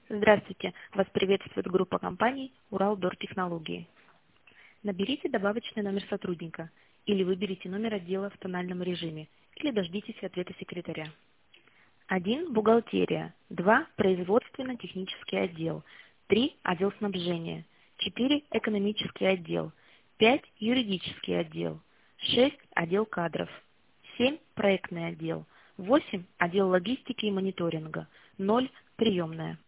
Здравствуйте! Вас приветствует группа компаний «Уралдортехнологии». Наберите добавочный номер сотрудника или выберите номер отдела в тональном режиме или дождитесь ответа секретаря. 1. Бухгалтерия. 2. Производственно-технический отдел. 3. Отдел снабжения. 4. Экономический отдел. 5. Юридический отдел. 6. Отдел кадров. 7. Проектный отдел. 8. Отдел логистики и мониторинга. 0. Приемная.